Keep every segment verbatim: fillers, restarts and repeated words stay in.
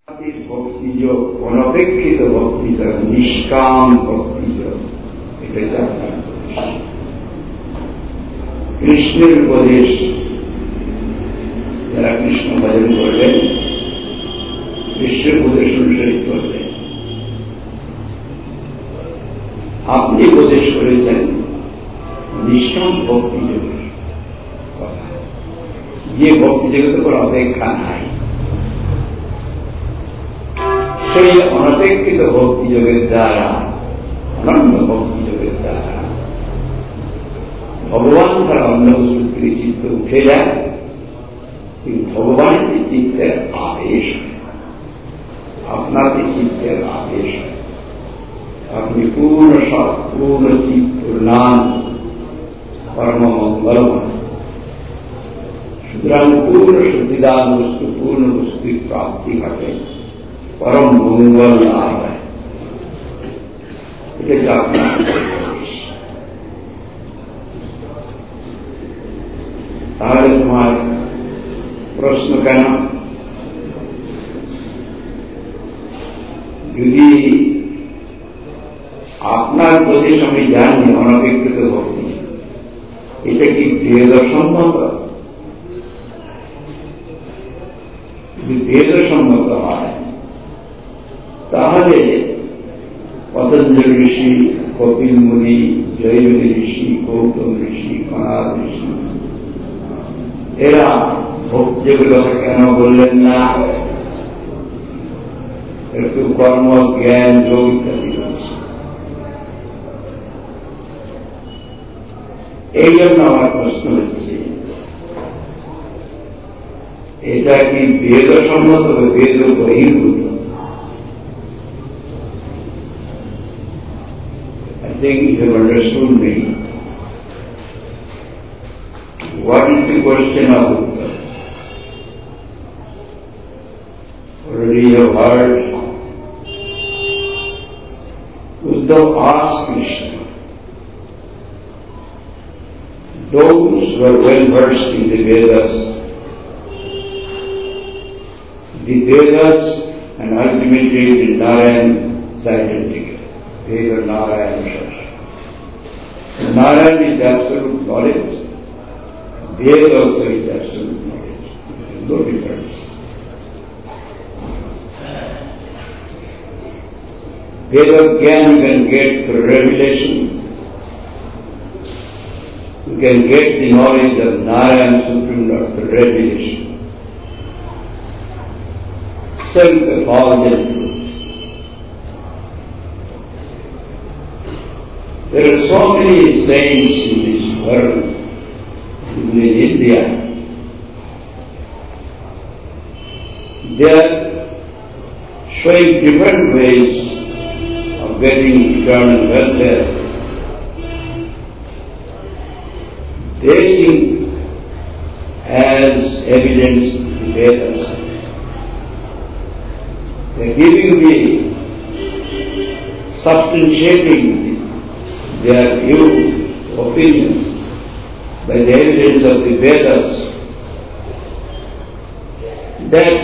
ভক্তিযোগ অনপেক্ষিত ভক্তিযোগ, নিষ্কাম ভক্তিযোগ, এটাই আপনার কৃষ্ণের উপদেশ। যারা কৃষ্ণ ভজন করবেন, কৃষ্ণের উপদেশ অনুসরণ করবেন। আপনি উপদেশ করেছেন নিষ্কাম ভক্তিযোগের কথা, যে ভক্তিযোগের উপর অপেক্ষা নাই, সেই অনপেক্ষিত ভক্তিযোগের দ্বারা, অনন্য ভক্তিযোগের দ্বারা ভগবান ছাড়া অন্য বস্তুর চিত্ত উঠে যায়, কিন্তু ভগবানের চিত্তের আবেশ, আপনাদের চিত্তের আবেশ, আপনি পূর্ণ সৎ, পূর্ণ চিত্ত, পূর্ণান, পরমমঙ্গলময়। সুতরাং পূর্ণ সচিদান বস্তু, পূর্ণ বস্তুর প্রাপ্তি ঘটে, পরম মঙ্গল লাভ হয়। এটা আপনার তাহলে তোমার প্রশ্ন কেন? যদি আপনার উপদেশ আমি জানি অনপেক্ষিত ভক্তি, এটা কি বেদসম্মত? যদি বেদসম্মত হয় তাহলে পতঞ্জলি ঋষি, কপিল মুনি, জৈমিনী ঋষি, গৌতম ঋষি, কনাদ ঋষি, এরা ভক্তির কথা কেন বললেন না? একটু কর্ম, জ্ঞান, যোগ ইত্যাদি আছে। এই জন্য আমার প্রশ্ন হচ্ছে, এটা কি বেদসম্মত বা বেদ বহির্ভূত? I think you have understood me. What is the question of Uddhava? Already you have heard. Uddhava asked Krishna, those who are well versed in the Vedas, the Vedas and ultimately the Narayan is identical. Veda Narayan Shastra. Narayan is absolute knowledge. Veda also is absolute knowledge. There is no difference. Veda Gyan you can get through revelation. You can get the knowledge of Narayan Supreme Lord through revelation. Self-effulgent truth. There are so many saints in this world, even in India. They are showing different ways of getting eternal welfare. They see as evidence the Vedas. They are giving the substantiating their view, opinions, by the evidence of the Vedas, that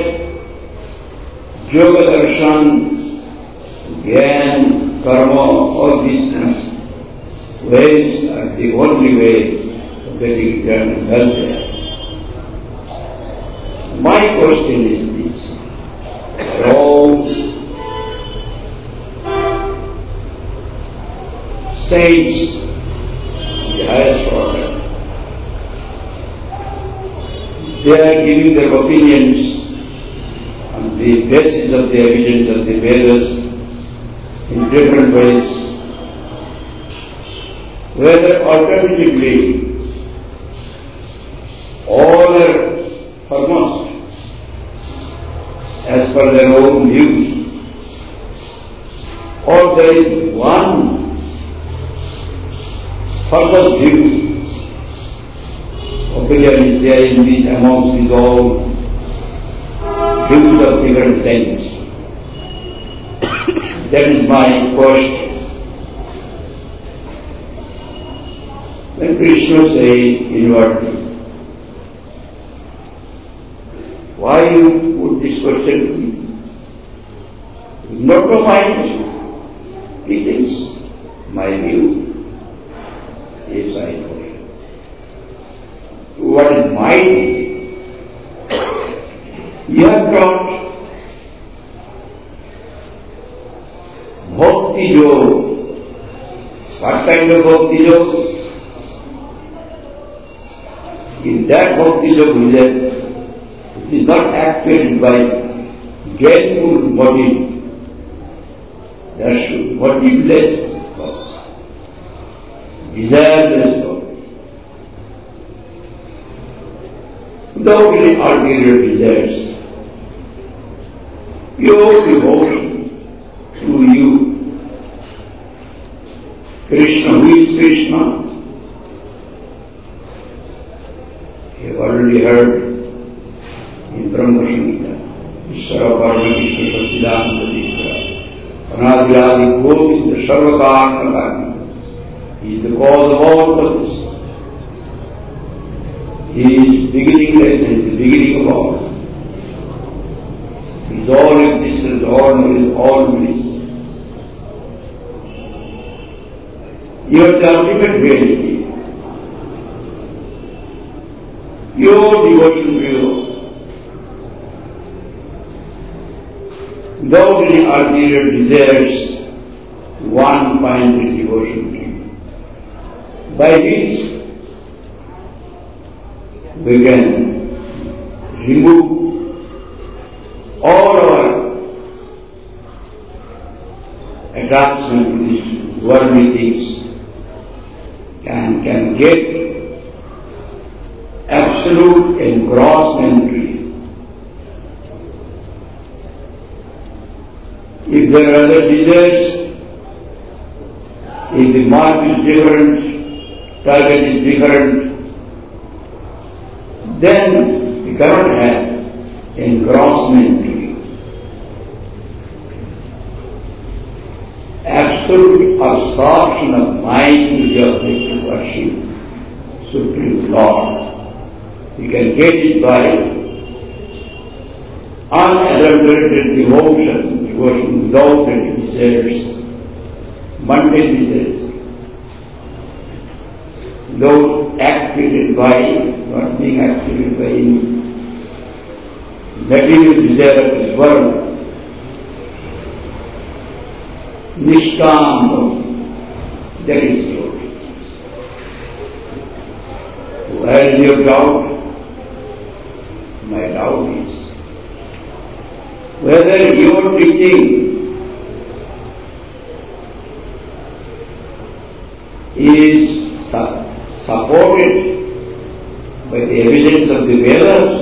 Yoga Darshan, Gyan, Karma, all these ways are the only way of getting eternal welfare. My question is this: all saints, the highest order, they are giving their opinions on the basis of the evidence of the Vedas in different ways. Whether alternatively all are foremost as per their own views, or there is one further view, opinion is there in these amongst these all views of different saints. That is my question. When Krishna said inwardly, why you put this question to me? not know my view. He thinks, my view. Yes, I know it. What is my teaching? You have taught Bhakti Yoga. What kind of Bhakti Yoga? In that Bhakti Yoga, it is not actuated by gainful motive. There should motiveless thoughts, desireless thoughts, without any ulterior desires. Your devotion to you. Krishna, who is Krishna? You have already heard in Brahma Samhita, Ishvara Parama Krishna Satchidananda Vishra, Anadhyadi Govinda Sarvakarma Karma. He is the cause of all purpose. He is beginningless and the beginning of all. He is all existence, all knowledge, all bliss. You are the ultimate reality. Your devotion to you, without any ulterior desires, one finds the devotion to you. By this, we can remove all our attachment to these worldly things and can get absolute engrossment to you. If there are other desires, if the mark is different, target is different, then we cannot have engrossment to you. Absolute absorption of mind to the object of worship, Supreme Lord. You can get it by unadulterated devotion, devotion without any desires, mundane desires, without activated by, not being activated by any material desire of this world. Nishkam, that is your teachings. Where is your doubt? My doubt is whether your teaching is su- supported by the evidence of the Vedas,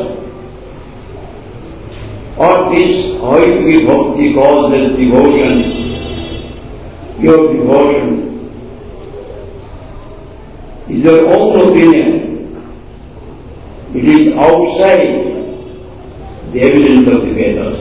or this hoity bhakti called as devotion, your devotion is your own opinion. It is outside the evidence of the Vedas.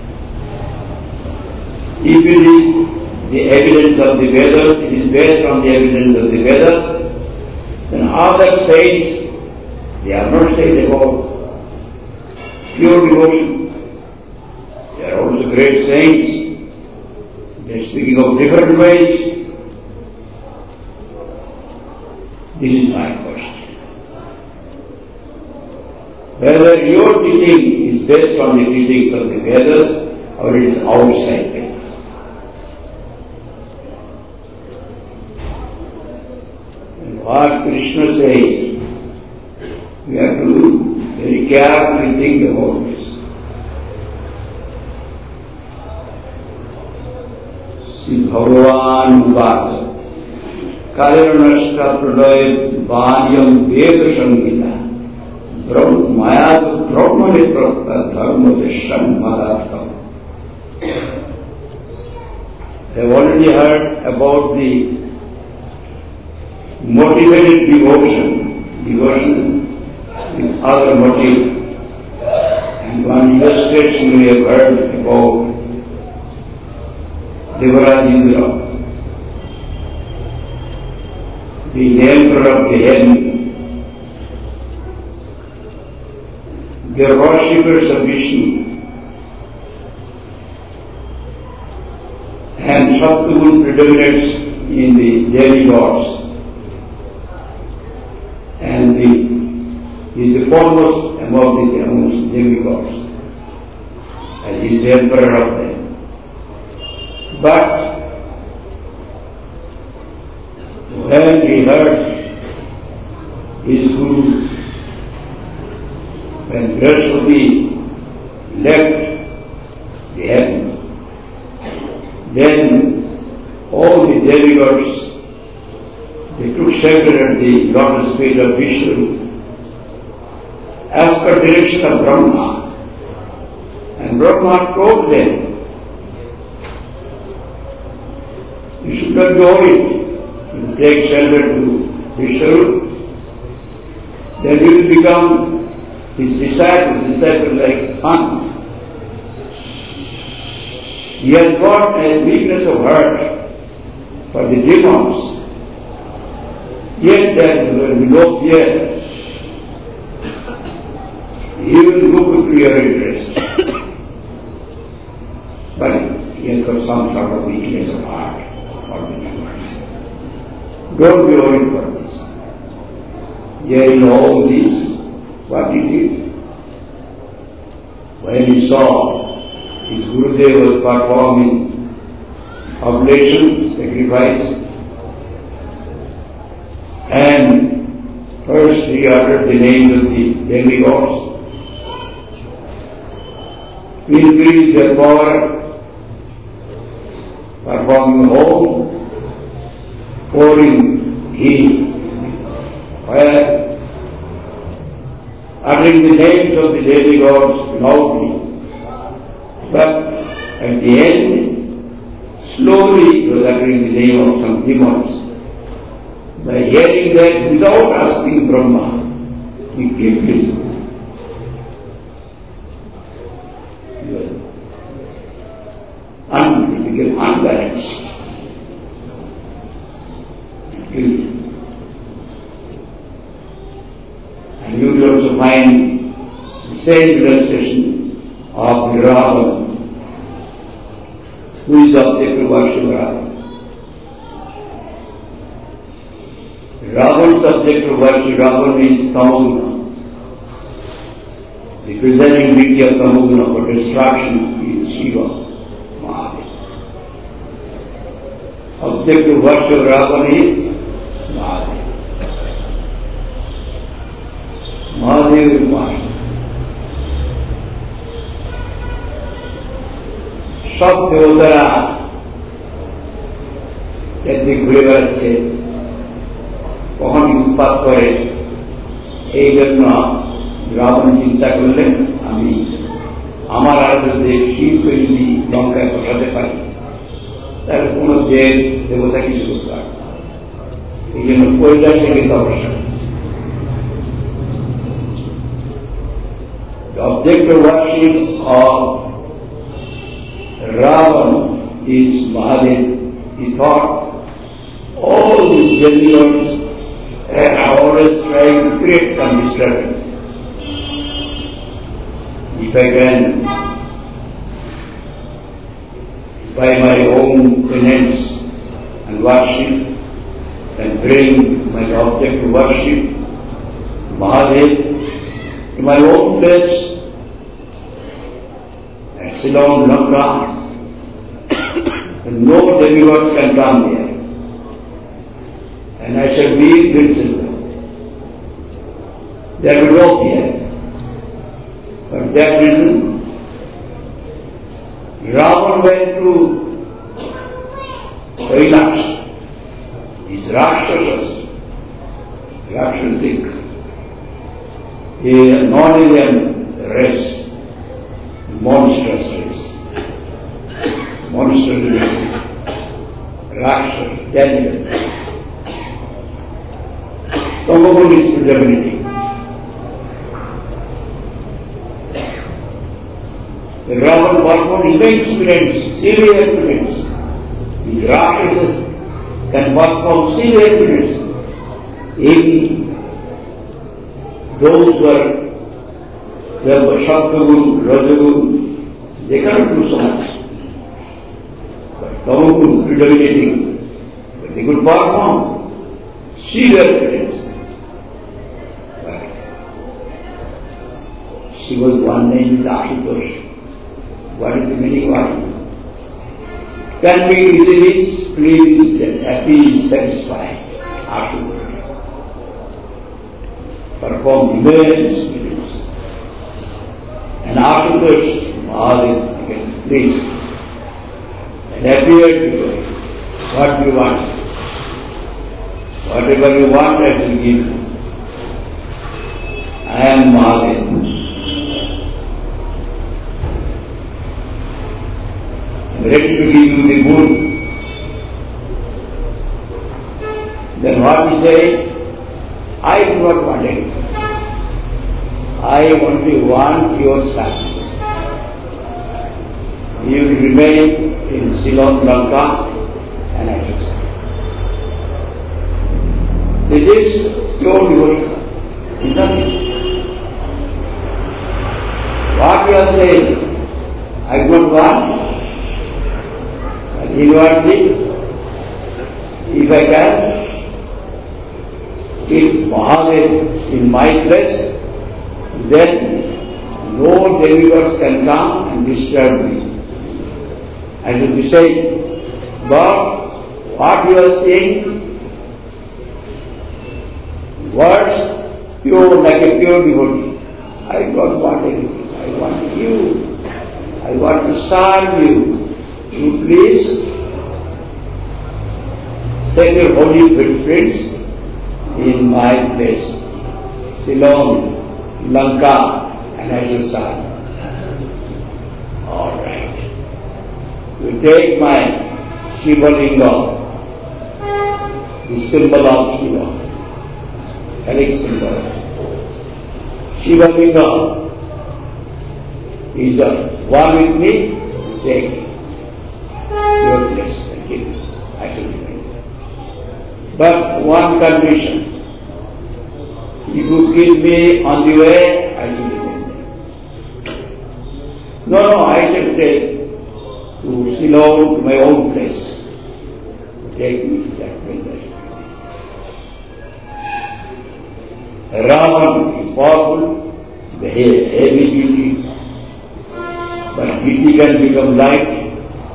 If it is the evidence of the Vedas, it is based on the evidence of the Vedas, then other saints, they are not saying about pure devotion. They are also great saints. They are speaking of different ways. This is my question. Whether your teaching is based on the teachings of the Vedas or it is outside Vedas. And what Krishna says, we have to very carefully think about this. Sri Bhagavan Uvacha Karanashta Pradaya Vanyam Veda Sangita Maya Brahmani Prapta Dharma Vishram Madhavtam. They have already heard about the motivated devotion, devotion with other motive. And one illustration we have heard about Devarajindra, the emperor of the heaven. They are worshippers of Vishnu. and Satguru predominates in the demigods, and the, he is the foremost among the amongst demigods, as he is the emperor of them. But when he heard his Guru, when Brihaspati left the heaven, then all the demigods, they took shelter at the lotus feet of Vishnu as per direction of Brahma. And Brahma told them, you should not go it. You take shelter to Vishnu, then you will become his disciples, disciples like sons. He has got a weakness of heart for the demons, yet there will be no fear. He will look to your interest. But he has got some sort of weakness of heart for the demons. Don't be worried for this. Hearing all this, what he did? When he saw his Gurudev was performing oblation, sacrifice, and first he uttered the names of the demigods, increased their power, performing home, pouring ghee, fire, uttering the names of the demigods loudly. But at the end, slowly he was uttering the name of some demons. By hearing that without asking Brahma, he kept listening. He was un- he became unbalanced. He and you will also find the same illustration of Ravan, who is the object of worship of Ravan. Ravan's object of worship, Ravan is Tamoguna. The presiding deity of Tamoguna for destruction is Shiva, Mahadev. Object of worship of Ravan is Mahadev. Mahadev is Mahadev. সব দেবতারা একদিকে ঘুরে বেড়াচ্ছে, কখন উৎপাত করে, এই জন্য রাবণ চিন্তা করলেন আমি আমার আরাধ্যে শিবকে যদি লঙ্কায় বসাতে পারি তাহলে কোন দেব দেবতা কিছু করতে পারে। এই জন্য কৈলাসে গিয়ে তপস্যা। The object of worship of Ravan is Mahadev. He thought all these demigods are always trying to create some disturbance. If I can, by my own penance and worship, and bring my object to worship, Mahadev, to my own place, at Ceylon, Lanka, and no demigods can come there. And I shall be invincible. There will no fear. For that reason, Ravan went to Kailash. These Rakshasas, Rakshasic, a non-Indian race, monstrous race, monster race, Rakshas, Daniel. Tamoguna is predominating. The Ravan performed immense penance, severe penance. These Rakshasas can perform severe penance. Even those who are the Satguru, Rajaguru, they cannot do so much. But Tamoguna moon predominating, but they could perform. See their parents. But she was one name is Ashutosh. What is the meaning of it? Can be easily pleased and happy, satisfied. Ashutosh. Perform immense miracles. And Ashutosh Mahadev became pleased and appeared to her. What do you want? Whatever you want, I will give you. I am Mahadev. I am ready to give you the moon. Then what he said? I do not want it. I only want your service. You will remain in Ceylon, Lanka, and I shall serve. This is pure devotion. It's nothing. What you are saying, I don't want, and you want me, if I can, if Mahadev in my place, then no demigods can come and disturb me. I should be saying, but what you are saying, words pure like a pure devotee. I don't want anything. I want you. I want to serve you. You please set your holy footprints in my place, Ceylon, Lanka, and I shall serve. All right. You take my Shiva Linga, the symbol of Shiva. Helix symbol. Shiva Linga is a one with me, take your place and keep this. I shall remain there. But one condition. If you kill me on the way, I shall remain there. No, no, I shall take to Ceylon, to my own place. Take me to that place I shall. Ravan is powerful, the heavy duty, but duty can become light.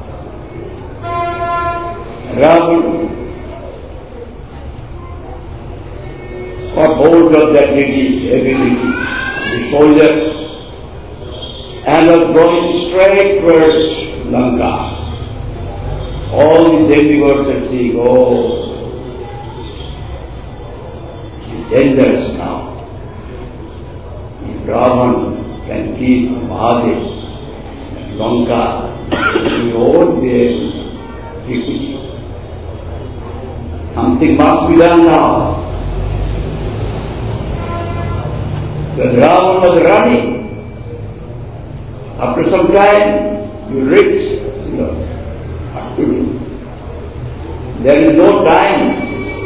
Ravan got hold of that duty, heavy duty, the soldier, and was going straight towards Lanka. All the demigods are saying, oh, dangerous now. If Ravan can keep Mahadev and Lanka, we won't be able to keep it. Something must be done now. The Ravan was running. After some time, you reach Ceylon. What to do? There is no time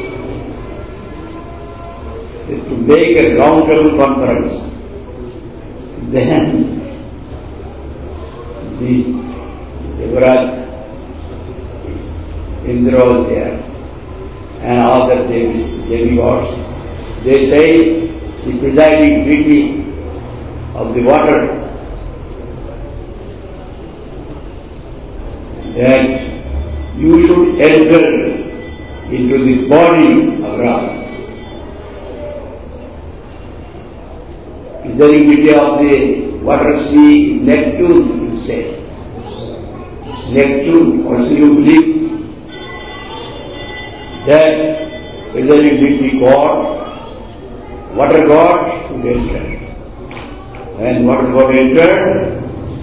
to make a round table conference. Then the Devarat, Indra was there, and all the demigods. They say the presiding deity of the water that you should enter into the body of Rama. The divinity of the water sea is Neptune, you say. Neptune, also you believe that the divinity God, water God should enter. When water God entered,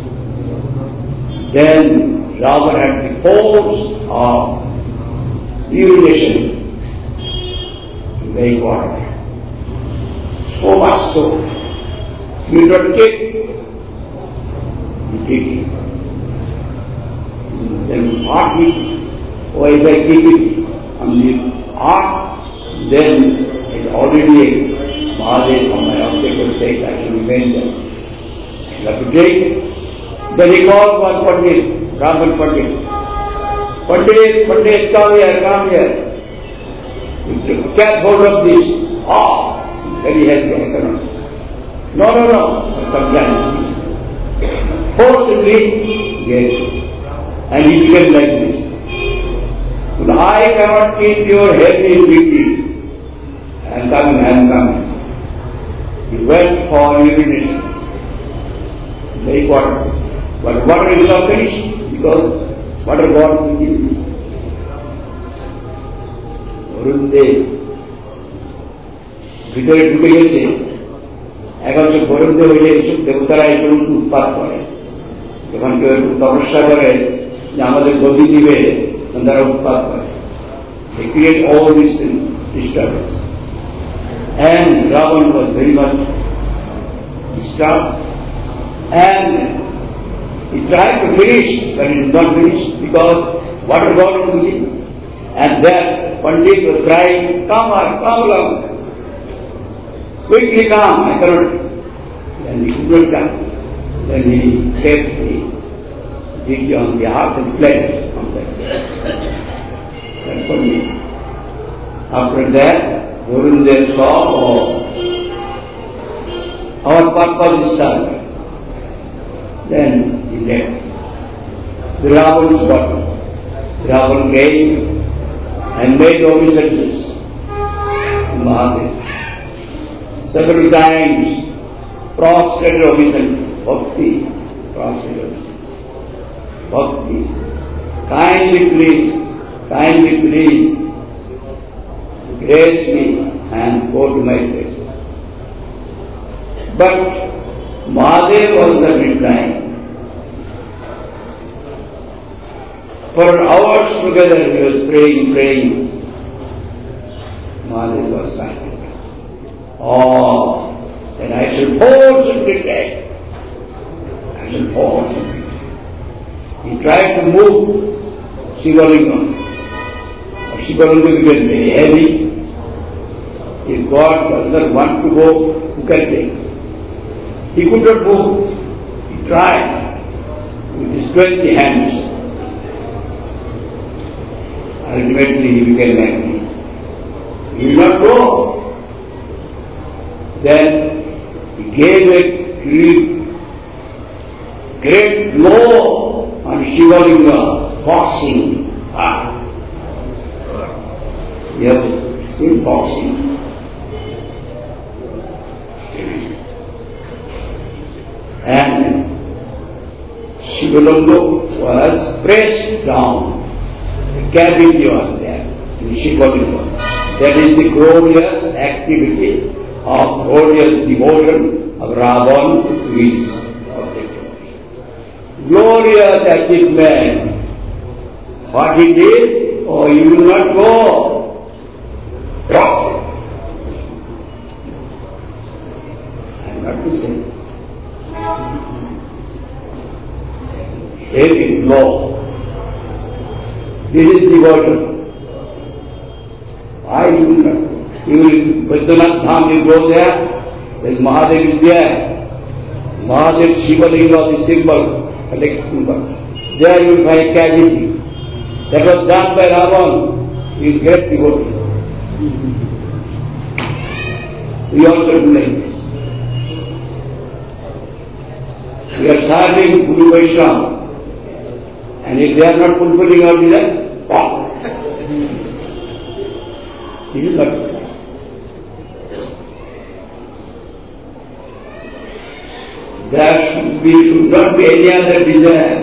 then Ravan had the force of urination to make water. So much so, you don't kick, you kick. Then hot heat, or if I keep it on the hot, then it's already a Mahadev for my objective sake, I shall remain there. I have to take. Then he called one Pandit, Brahman Pandit. Pandit, Pandit, come here, come here. You catch hold of this. Ah, very heavy, I cannot. No, no, no, sometimes. Forcibly, yes. And he became like this. But I cannot keep your head in between. I am coming, I am coming. He went for urination. Very water. But water is not finished because water got in this. Varundev ভিতরে ঢুকে গেছে। এখন সে বরুণদেব হইলে এইসব দেবতারা এইসব উৎপাত করে। যখন কেউ একটু তপস্যা করে যে আমাদের গতি দিবে, তারা উৎপাত করে। They create all these things, disturbance. And Ravan was very much disturbed. And he tried to finish, but it did not finish because water got into him. And that Pandit was crying, come on, come along. Quickly come, I cannot. And he could not come. Then he kept the dignity on the heart and fled from that. That Pandit. After that, Varundev saw, oh, our purpose is served. Then he left. The Ravan's daughter. Ravan came and made obeisances to Mahadev. Several times, prostrated obeisance, bhakti, prostrated obeisance, bhakti. Kindly please, kindly please, grace me and go to my place. But Mahadev was not replying. For hours together he was praying, praying. Mahadev was silent. Oh, then I shall force him to take. I shall force him to take. He tried to move Shivalingam. Shivalingam became very heavy. If God does not want to go, who can take? He could not move. He tried with his twenty hands. Ultimately he became angry. He will not go. Then he gave a great, great blow on Shivalinga, boxing. Ah. You have seen boxing. And Shivalinga was pressed down. The cavity was there in Shivalinga. That is the glorious activity of glorious devotion of Ravan to his objective. Glorious achievement. What he did, oh, you will not go. Drop it. I am not to say. It is law. This is devotion. Why you will not go? You will, Badrinath Dham, you go there, then Mahadev is there. Mahadev Shivalinga is the symbol, collects symbol. There you will find cavity. That was done by Ravan. He is great devotee. We also do like this. We are serving Guru Vaishnava. And if they are not fulfilling our desire, pop. This is not good. There should be, should not be any other desire.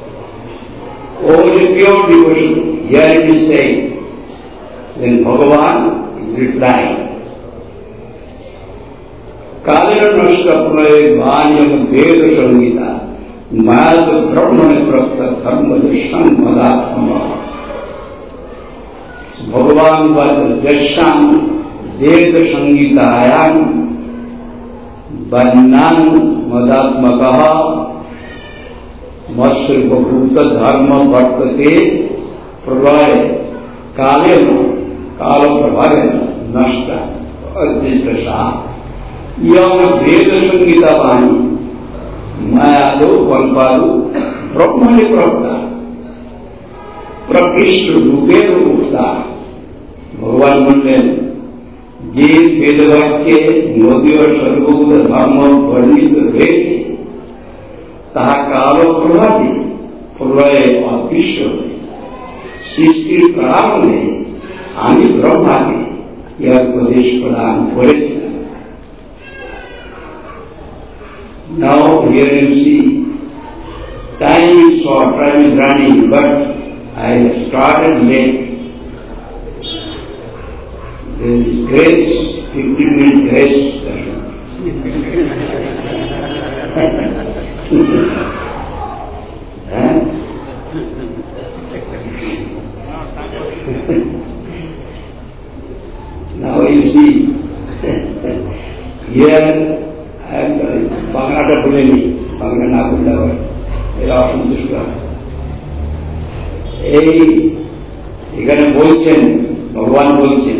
Only pure devotion. Here it is saying. Then Bhagavan is replying. Kalena nashta praye vanyam veda sangita mad brahmane prakta dharma dasham madatma. Bhagavan was dasham veda sangitayam Bannan madatmakaha masrupabhuta dharma bhattate pralaya kalena kala prabhavena nashta adhistasha yam veda sangita vani mayado kalpalu brahmani pravta. প্রকৃষ্ট রূপের উদ্ধার। ভগবান বললেন যে বেদবাক্যে নদী ও সর্বভূত ধর্ম বর্ণিত রয়েছে তাহা কাল প্রভাবে প্রলয়ে অদৃশ্য হয়ে সৃষ্টির প্রারম্ভে আমি ব্রহ্মাকে ইহার উপদেশ প্রদান করেছিলাম। Now here you see, time is short, time is running, but I have started late. There is grace, fifteen minutes grace. Huh? Now you see, here I am বাংলাটা বলে নি, বাংলা না বললে আবার এরা অসন্তুষ্ট হয়। এই এখানে বলছেন, ভগবান বলছেন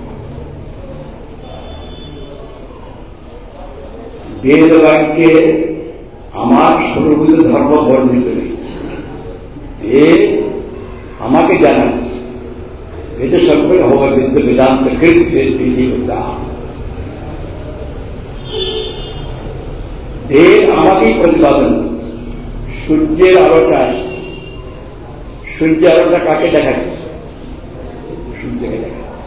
বেদ বাক্যে আমার সর্বভূত ধর্ম বর্ণিত রয়েছে। বেদ আমাকে জানাচ্ছে, বেদের সর্বে হবে বেদ বেদান্ত কৃত বেদ বিধি চা। বেদ আমাকেই প্রতিপাদন করছে। সূর্যের আলোটা আসছে, সূর্যের আলোটা কাকে দেখাচ্ছে? সূর্যকে দেখাচ্ছে।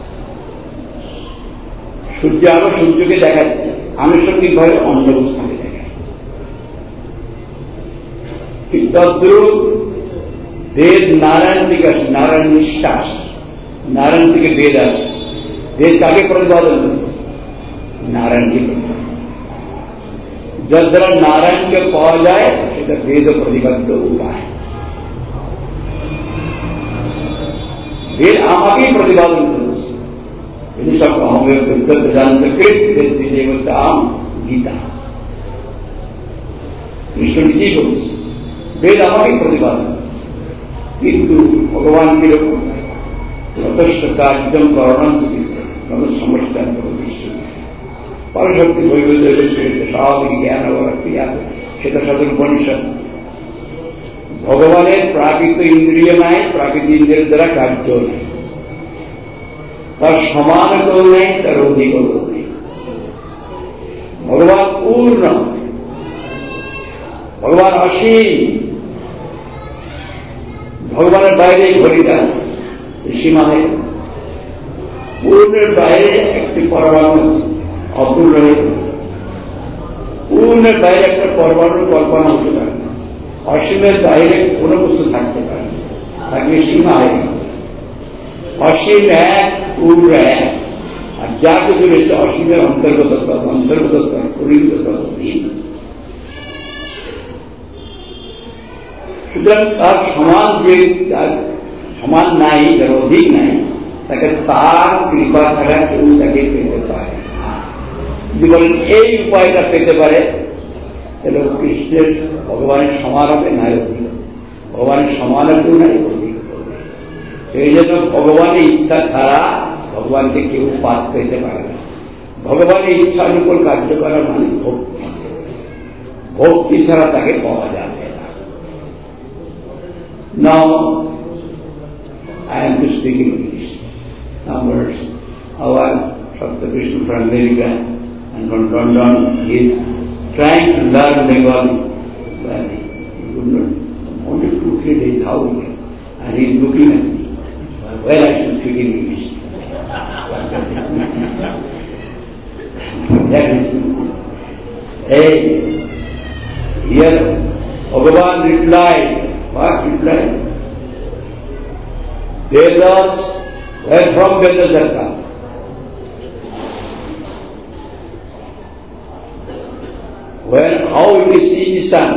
সূর্য আলো সূর্যকে দেখাচ্ছে, আনুষঙ্গিক ভাবে অন্য বস্তুকে দেখায়। ঠিক তদ্রূপ বেদ নারায়ণ থেকে আসে, নারায়ণ নিঃশ্বাস, নারায়ণ থেকে বেদ আসে। বেদ কাকে প্রতিপাদন করছে? নারায়ণকে প্রতিপাদন। যার দ্বারা নারায়ণকে পাওয়া যায় সেটা বেদ প্রতিপাদ্য উপায়। বেদ আমাকেই প্রতিপাদন করেছে। এই সব অহমের বেদান্ত কৃত বেদ বিধি হচ্ছে আম গীতা। কৃষ্ণ নিজেই বলছে বেদ আমাকেই প্রতিপাদন, কিন্তু ভগবান কিরকম যথেষ্ট কার্যম করণান্ত সমস্যা পরশক্তি বৈবল্য স্বাভাবিক জ্ঞান ক্রিয়া সেটা সাধন উপনিষদ। ভগবানের প্রাকৃত ইন্দ্রিয় নাই, প্রাকৃতিক ইন্দ্রিয়ের দ্বারা কার্য নেই, তার সমান কেউ নেই, তার অধিক নেই। ভগবান পূর্ণ, ভগবান অসীম। ভগবানের বাইরে ঘটিতা সীমা নেই। পূর্ণের বাইরে একটি পরমাণু অপূর্ণ হয়ে, পূর্ণের বাইরে একটা পরমাণুর কল্পনা হতে পারে না। অসীমের বাইরে কোনো বস্তু থাকতে পারে না, থাকলে সীমা হয়। অসীম এক, পূর্ণ এক, আর যা কিছু রয়েছে অসীমের অন্তর্গত স্তর, অন্তর্গত স্তর, পরিহিত স্তর তিন। সুতরাং তার সমান যে তার সমান নাই, যার অধিক নাই, তাকে তার কৃপা ছাড়া কেউ তাকে পেতে পারে। যদি বলেন এই উপায়টা পেতে পারে, তাহলে কৃষ্ণের ভগবানের সমান হবে, নাই অধিক। ভগবানের সমান কেউ নাই, অধিক হবে। সেই জন্য ভগবানের ইচ্ছা ছাড়া ভগবানকে কেউ পাত পেতে পারে না। ভগবানের ইচ্ছার উপর কার্য করা মানে ভক্তি। ভক্তি ছাড়া তাকে পাওয়া যাবে না। Now I am to speak English. Some words. Our Shakta Krishna from America and from London, he is trying to learn Bengali. Well, he could not. Only two, three days, how we can. And he is looking at me. Well, I should speak English. That is, hey, here Bhagavan replied. What replied? Vedas, where from Vedas are come? When, how we see the sun?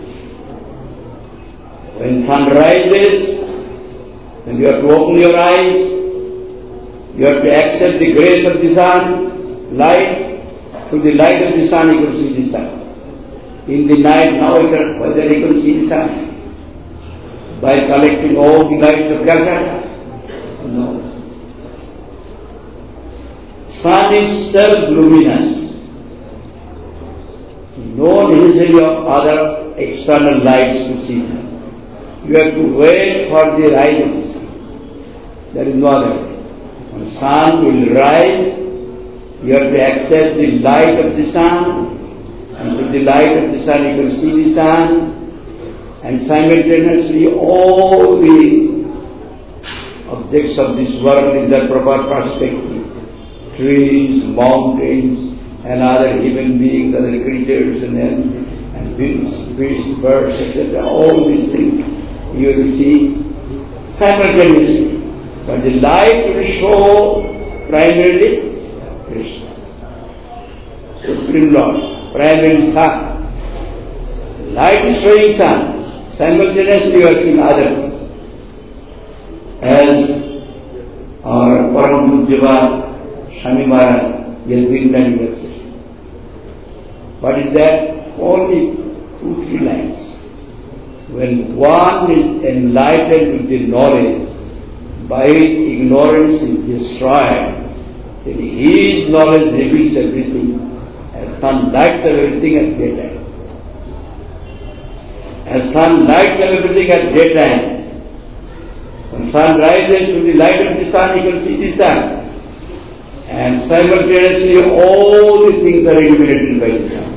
When sun rises, then you have to open your eyes, you have to accept the grace of the sun, light. Through the light of the sun you can see the sun. In the night, now you can, whether you can see the sun? By collecting all the lights of Calcutta? No. Sun is self-luminous. No necessity of other external lights to see them. You have to wait for the rise of the sun. There is no other way. When the sun will rise, you have to accept the light of the sun, and through the light of the sun you can see the sun, and simultaneously all the objects of this world in their proper perspective, trees, mountains, and other human beings, other creatures, and then and beasts, beasts, birds, et cetera. All these things you will see simultaneously. But the light will show primarily Krishna, Supreme Lord, primarily sun. Light is showing sun. Simultaneously you are seeing others. As our Param Pujya Swami Maharaj, he has been done yesterday. What is that? Only two, three lines. When one is enlightened with the knowledge, by his ignorance is destroyed, then his knowledge reveals everything, as sun lights up everything at daytime. As sun lights up everything at daytime, when sun rises to the light of the sun, you can see the sun. And simultaneously all the things are illuminated by the sun.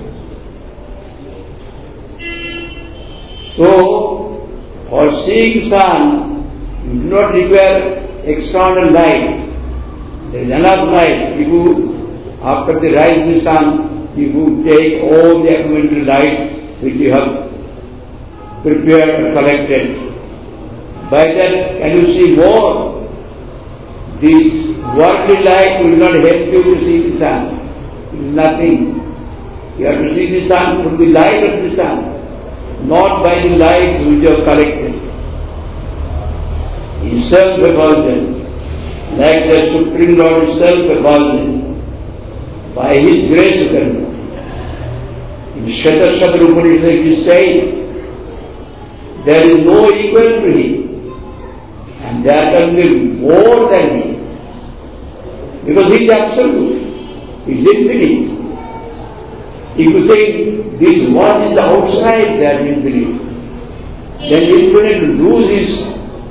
So, for seeing sun, you do not require external light. There is enough light. If you, after the rise of the sun, if you take all the accumulated lights which you have prepared and collected, by that can you see more? This worldly light will not help you to see the sun. It is nothing. You have to see the sun from the light of the sun, not by the lights which you have collected. He is self-effulgent, like the Supreme Lord is self-effulgent. By His grace you can know. In Shvetasvatara Upanishad it is said, there is no equal to Him, and there can be more than Him. Because He is absolute, He is infinite. If you think this one is outside that infinite, then infinite will lose its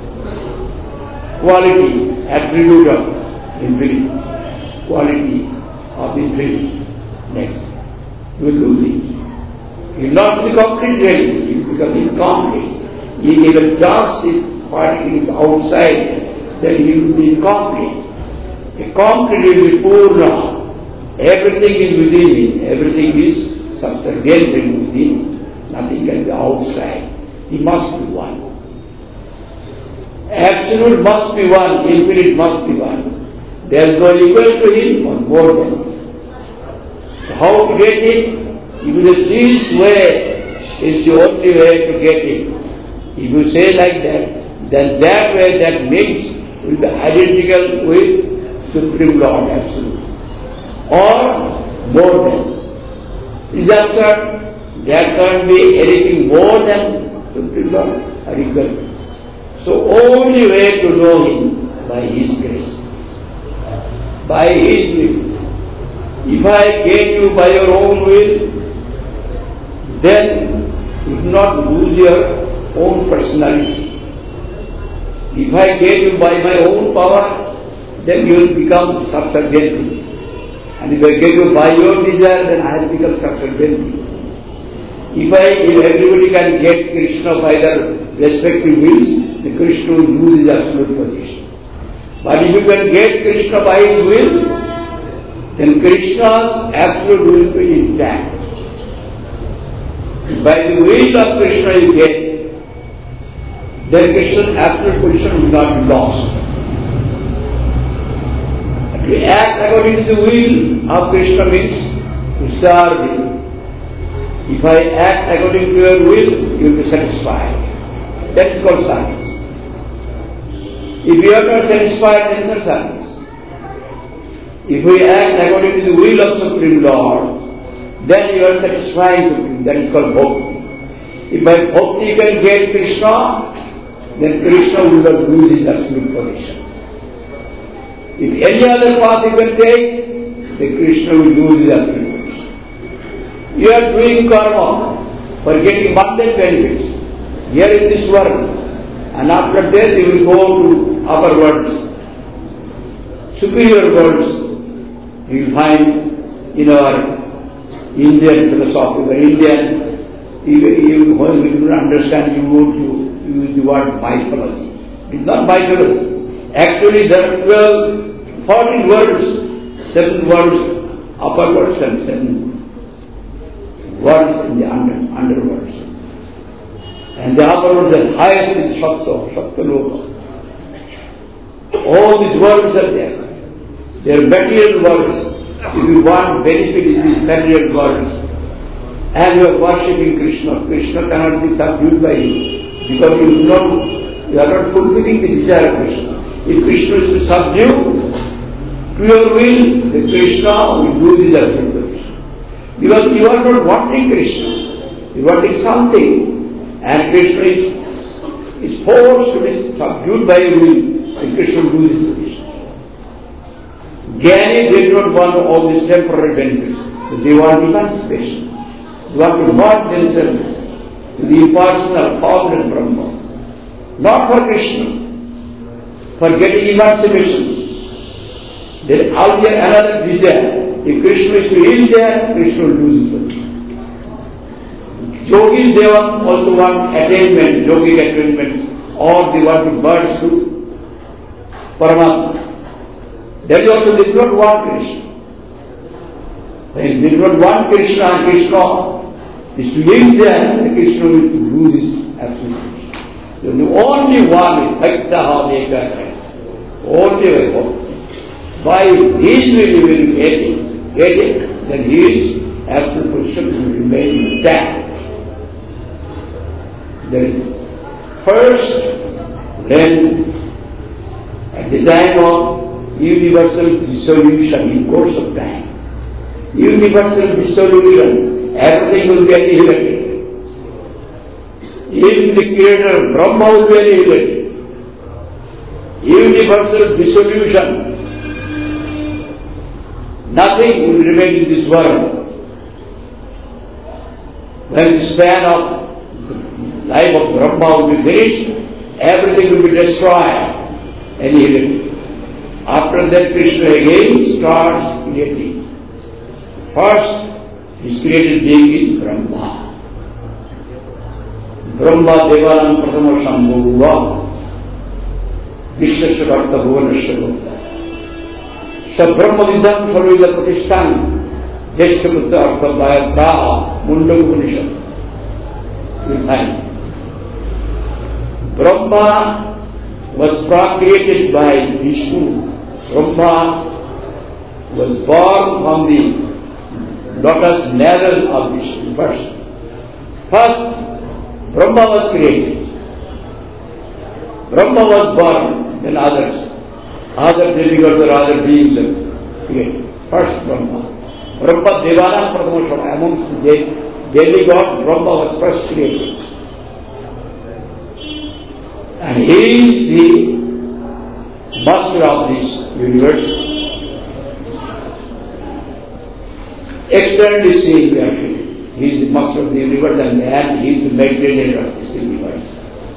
quality, attribute of infinite, quality of infiniteness. You will lose it. You will not be complete reality, you will become incomplete. If even dust is particle is outside, then you will be incomplete. A complete will be purna. Everything is within him, everything is subservient within, nothing can be outside. He must be one. Absolute must be one, infinite must be one. There is no equal to him or more than him. So how to get it? If this way is the only way to get it. If you say like that, then that way that makes will be identical with Supreme Lord, absolute. Or more than. Is that certain? There can't be anything more than Supreme Lord or equal. So only way to know Him by His grace, by His will. If I get you by your own will, then you do not lose your own personality. If I get you by my own power, then you will become subservient. And if I get you by your desire, then I will become subservient. If I, if everybody can get Krishna by their respective wills, the Krishna will lose his absolute position. But if you can get Krishna by his will, then Krishna's absolute will will be intact. If by the will of Krishna you get, then Krishna's absolute position will not be lost. If you act according to the will of Krishna means to serve Him. If I act according to your will, you will be satisfied. That is called service. If you are not satisfied, then no service. If we act according to the will of Supreme Lord, then you are satisfying Supreme. That is called bhakti. If by bhakti you can get Krishna, then Krishna will not lose his absolute position. If any other path you can take, then Krishna will lose his absolute position. You are doing karma for getting mundane benefits here in this world, and after death you will go to upper worlds superior words you will find in our Indian philosophy, where Indian, you, you, when you do not understand, you go to use the word mythology. It is not mythology. Actually, there are twelve, fourteen words, seven words, upper words and seven words in the under, underworlds. And the upper words are highest in Shakta, Shakta Loka. All these words are there. They are material words. If you want benefit in these material words, and you are worshipping Krishna, Krishna cannot be subdued by you, because you do not, you are not fulfilling the desire of Krishna. If Krishna is to subdue to your will, then Krishna will do these activities. Because you are not wanting Krishna, you are wanting something, and Krishna is, is forced to be subdued by your will, and Krishna will do this to Krishna. Jnani, they do not want all these temporary benefits, but they want emancipation. They want to merge themselves to the impersonal, formless Brahma. Not for Krishna, for getting emancipation. There is always another desire. If Krishna is to heal there, Krishna will do this. Yogis, they also want attainment, yogic attainment, or they want to merge to Paramatma. That is also they do not want Krishna. When they do not want Krishna, and Krishna is to live there, and Krishna will do this absolutely. So the only one is Bhaktaha Ekaka. Only way. By his will he will get it, get it, then his absolute position will remain intact. Then first, then at the time of universal dissolution, in course of time, universal dissolution, everything will be annihilated. Even the creator Brahma will be annihilated. Universal dissolution, nothing will remain in this world. When the span of the life of Brahma will be finished, everything will be destroyed, annihilated. After that, Krishna again starts creating. First, his created being is Brahma. Brahma Devanam Pratama Shambhuva Vishwasya Bhakta Bhuvanasya Gopta. Sa Brahma Vidyam Sarvida Pratishthan Jeshya Putta Artha Bhayapraha Mundaka Upanishad. You will find Brahma was procreated by Vishnu. Brahma was born from the lotus navel of Vishnu first. First, Brahma was created. Brahma was born, then others. Other demigods or other beings are created. First Brahma. Brahma Devanam Pratama. Amongst the demigods, Brahma was first created. And he is the master of this universe. Externally seen, we are saying, he is the master of the universe, and, and he is the maintainer of this universe.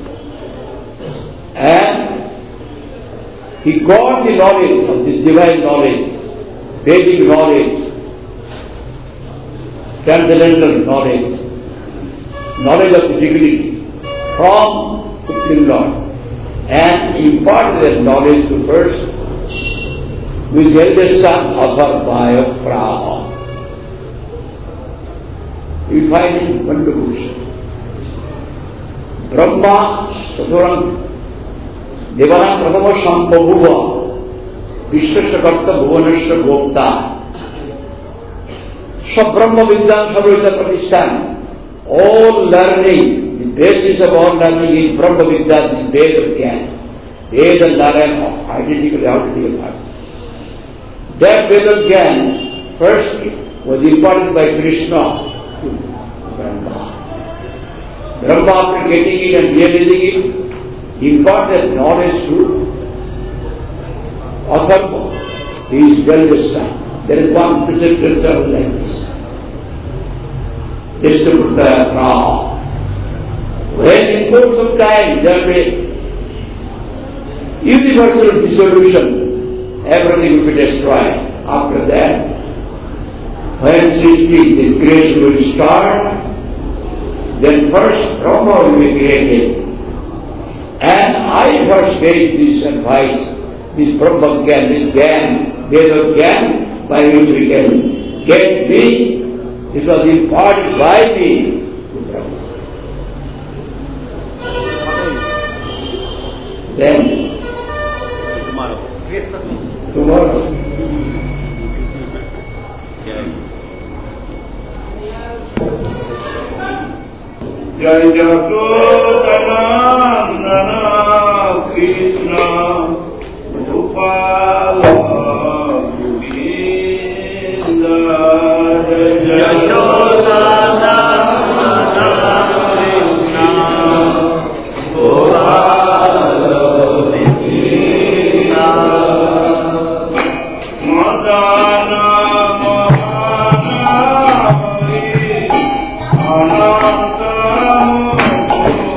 And he got the knowledge of this divine knowledge, Vedic knowledge, transcendental knowledge, knowledge of the divinity from the Supreme Lord, and imparted that knowledge to first, who is eldest son of her Bhayapraha. You find in Pandavusha. Brahma Saturam Devanam Pratama Shambhuva Vishwasya Bhakta Bhuvanasya Gopta. Sa Brahma Vidyam Sarvita Pratishthan. All learning, the basis of all learning is Brahma Vidya, the Veda Gyan. Veda Narayan of identical reality of heart. That Veda Gyan first was imparted by Krishna to Brahma. Brahma, after getting it and realizing it, imparted knowledge to Atharva. He is eldest son. There is one preceptor like this. Jeshya Putta. When in course of time there will be universal dissolution, everything will be destroyed. After that, when Srishti, this creation will start, then first Brahma will be created. And I first gave this advice, this Brahma Gyan, this Gyan, Veda Gyan, by which we can get me, it was imparted by me to Brahma. Then, tomorrow. Tomorrow. Jai Jagodana Nana Krishna Gopala Govinda Jai Jagodana Nana Krishna Gopala Govinda Madana Mahana Ananta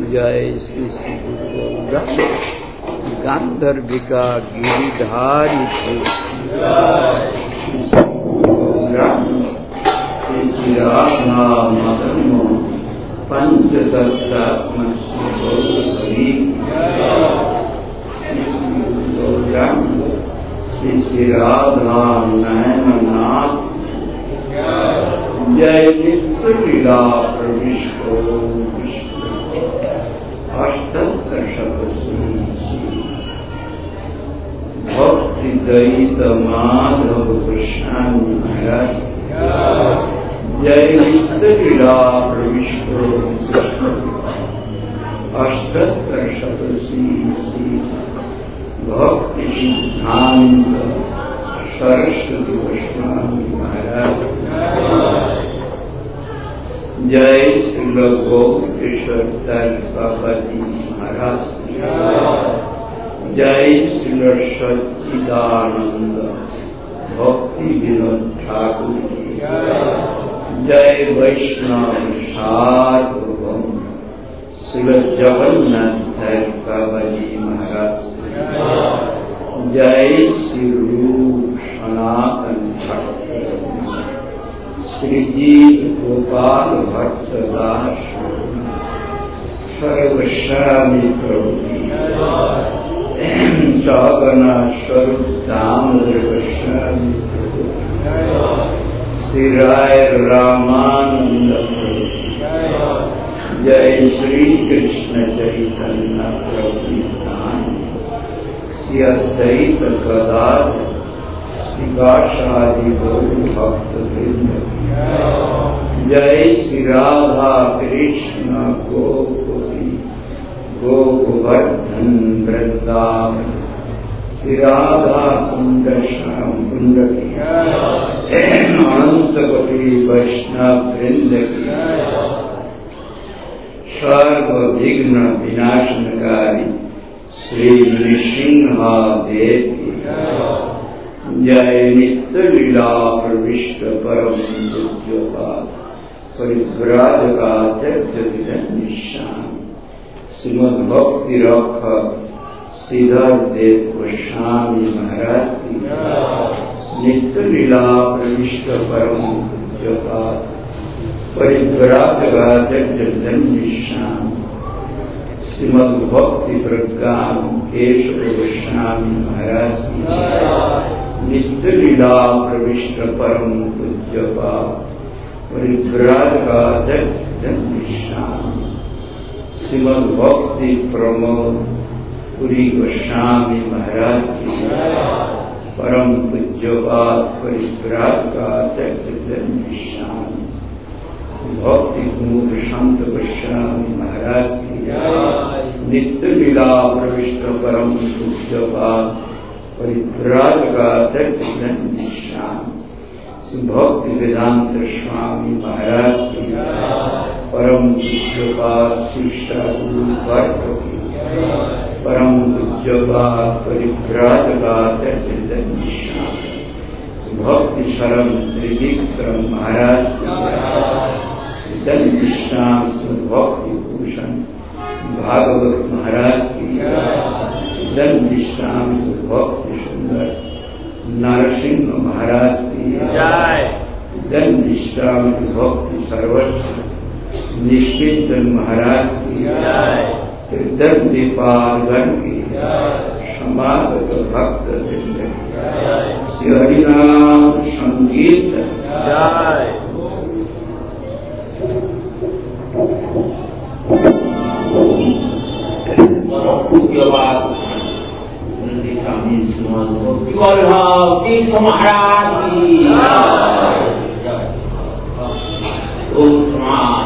जय श्री श्री गुरु गांधर्विका गिरिधारी श्री श्री श्री राधा मदन पंचदत्तात्मक श्री श्री श्री राधा नयननाथ जय नित्य लीला प्रविष्टो विष्णु अष्टोत्तर भक्ति दयित माधव कृष्ण महाराज जय नित्य लीला प्रविष्टो विष्णु अष्टोत्तर भक्ति सिद्धांत सरस्वती गोस्वामी महाराज जय श्री गौरीश्वर दास बाबा जी महाराज जय श्री सच्चिदानंद भक्ति विनोद ठाकुर जी जय वैष्णव सार्वभौम श्री जगन्नाथ दास बाबा जी महाराज जय श्री रूप सनातन भक्त श्री जीव गोपाल भक्त दास सर्वस्वामी प्रभु सगना स्वरूप दामोदर गोस्वामी प्रभु श्री राय रामानंद प्रभु जय श्री कृष्ण चैतन्य प्रभु श्री अद्वैत गदाधर शिवासादि गौर भक्त वृंद जय श्री राधा कृष्ण गोपी गोवर्धन वृंदावन श्री राधा कुंड श्याम कुंड की अनंत कोटि वैष्णव वृंद की सर्व विघ्न विनाशनकारी श्री नृसिंहदेव की जय नित्य लीला प्रविष्ट परम पूज्यपाद परिव्राजकाचार्य निशान श्रीमद् भक्ति रख श्रीधर देव गोस्वामी महाराज की नित्य लीला प्रविष्ट परम पूज्यपाद परिव्राजकाचार्य निशान श्रीमद् भक्ति प्रज्ञान केशव गोस्वामी महाराज की नित्य लीला प्रविष्ट परम पूज्यपाद परिव्राजकाचार्य निशान श्रीमद् भक्ति प्रमोद पुरी गोस्वामी महाराज की परम पूज्यपाद परिव्राजकाचार्य निशान भक्ति कुमुद संत गोस्वामी महाराज की नित्य लीला प्रविष्ट परम पूज्यपाद परिव्राजकाचार्य निशान भक्ति वेदांत स्वामी महाराज की परम पूज्यपाद शिक्षा गुरु वर्ग की परम पूज्यपाद परिव्राजकाचार्य निशान भक्ति शरण त्रिविक्रम महाराज की निष्ठान भक्ति भूषण भागवत महाराज की जन निष्ठान भक्ति सुंदर नरसिंह महाराज की जन निष्ठान भक्ति सर्वस्व निष्किंचन महाराज की दन दीपालगण की समागत भक्त वृंद श्री हरिनाम संगीत जय महाराज की